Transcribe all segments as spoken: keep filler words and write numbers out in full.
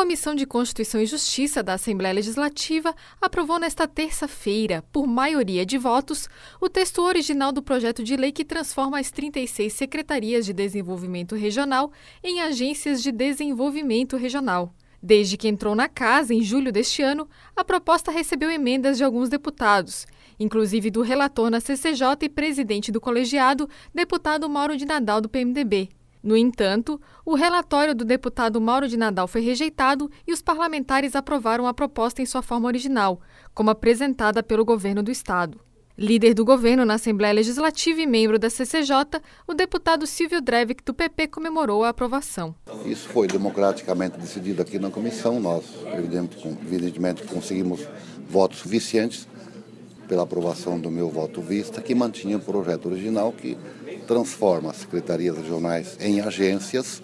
Comissão de Constituição e Justiça da Assembleia Legislativa aprovou nesta terça-feira, por maioria de votos, o texto original do projeto de lei que transforma as trinta e seis Secretarias de Desenvolvimento Regional em agências de desenvolvimento regional. Desde que entrou na casa, em julho deste ano, a proposta recebeu emendas de alguns deputados, inclusive do relator na C C J e presidente do colegiado, deputado Mauro de Nadal, do P M D B. No entanto, o relatório do deputado Mauro de Nadal foi rejeitado e os parlamentares aprovaram a proposta em sua forma original, como apresentada pelo governo do Estado. Líder do governo na Assembleia Legislativa e membro da C C J, o deputado Silvio Drevic, do P P, comemorou a aprovação. Isso foi democraticamente decidido aqui na comissão. Nós, evidentemente, conseguimos votos suficientes pela aprovação do meu voto vista, que mantinha o projeto original que transforma as secretarias regionais em agências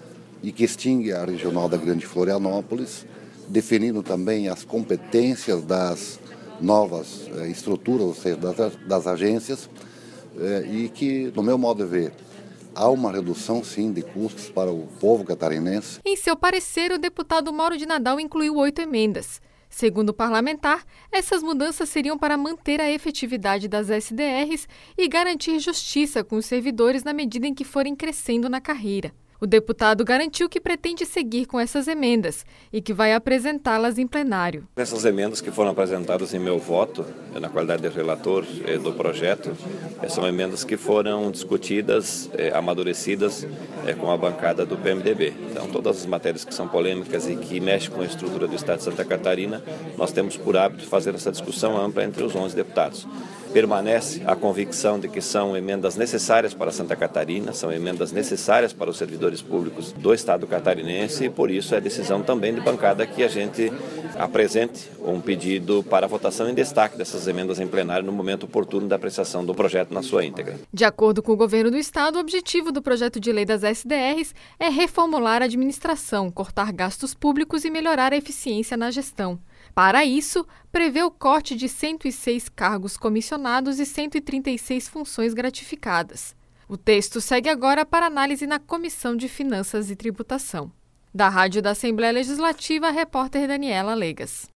e que extingue a regional da Grande Florianópolis, definindo também as competências das novas eh, estruturas, ou seja, das, das agências, eh, e que, no meu modo de ver, há uma redução, sim, de custos para o povo catarinense. Em seu parecer, o deputado Mauro de Nadal incluiu oito emendas. Segundo o parlamentar, essas mudanças seriam para manter a efetividade das S D Rs e garantir justiça com os servidores na medida em que forem crescendo na carreira. O deputado garantiu que pretende seguir com essas emendas e que vai apresentá-las em plenário. Essas emendas que foram apresentadas em meu voto, na qualidade de relator do projeto, são emendas que foram discutidas, amadurecidas com a bancada do P M D B. Então, todas as matérias que são polêmicas e que mexem com a estrutura do Estado de Santa Catarina, nós temos por hábito fazer essa discussão ampla entre os onze deputados. Permanece a convicção de que são emendas necessárias para Santa Catarina, são emendas necessárias para os servidores públicos do Estado catarinense e por isso é decisão também de bancada que a gente apresente um pedido para votação em destaque dessas emendas em plenário no momento oportuno da apreciação do projeto na sua íntegra. De acordo com o governo do Estado, o objetivo do projeto de lei das S D Rs é reformular a administração, cortar gastos públicos e melhorar a eficiência na gestão. Para isso, prevê o corte de cento e seis cargos comissionados e cento e trinta e seis funções gratificadas. O texto segue agora para análise na Comissão de Finanças e Tributação. Da Rádio da Assembleia Legislativa, a repórter Daniela Legas.